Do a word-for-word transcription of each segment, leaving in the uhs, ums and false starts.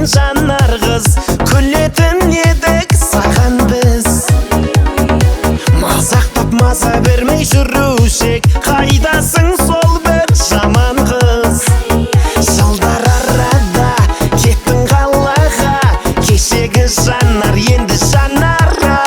жанар қыз, күлетін едік саған біз. Мазақтап маза бермей жүрушек, қайдасың сол бір жаман қыз. Жылдар арада кеттің қалаға, кешегі жанар енді жанара.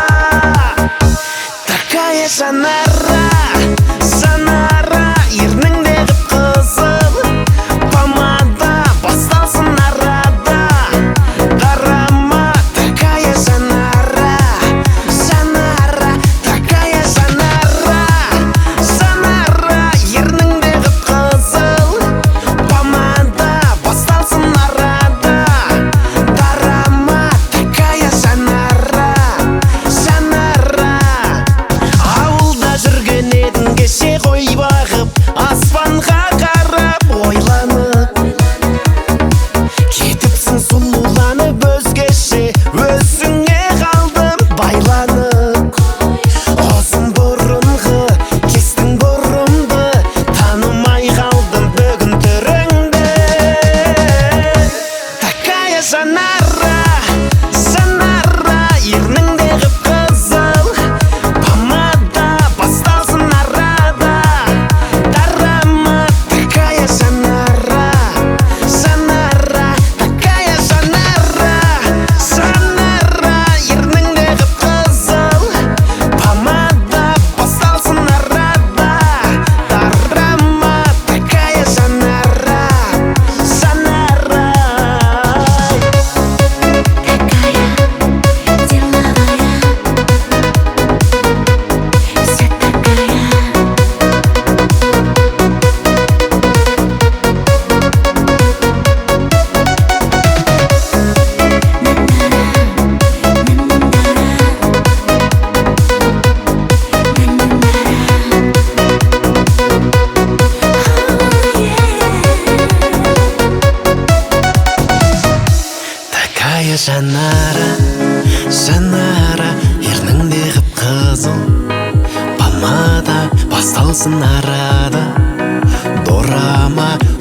Такая жанара, жанара, ерніңде қып-қызыл помада, басталсын арада. Дарама, такая жанара, жанара, такая жанара, жанара, ерніңде қып-қызыл помада, басталсын арада. Дарама, такая жанара, жанара. Ауылда жүрген едің кеше қой бағып, аспанға қарап ойланып. Кетіпсің сұлуланып өзгеше, өзіңе қалдым байланып. Ұзын бұрынғы кестің бұрымды, танымай қалдым бүгін түріңді. Такая жанара, жанара, ерніңде қып-қызыл помада, басталсын арада. Дарама, такая жанара, жанара, такая жанара, жанара, ерніңде қып-қызыл помада, басталсын арада. Дарама, такая жанара, жанара. Такая жанара, жанара, ерніңде қып-қызыл помада, басталсын арада. Дорама,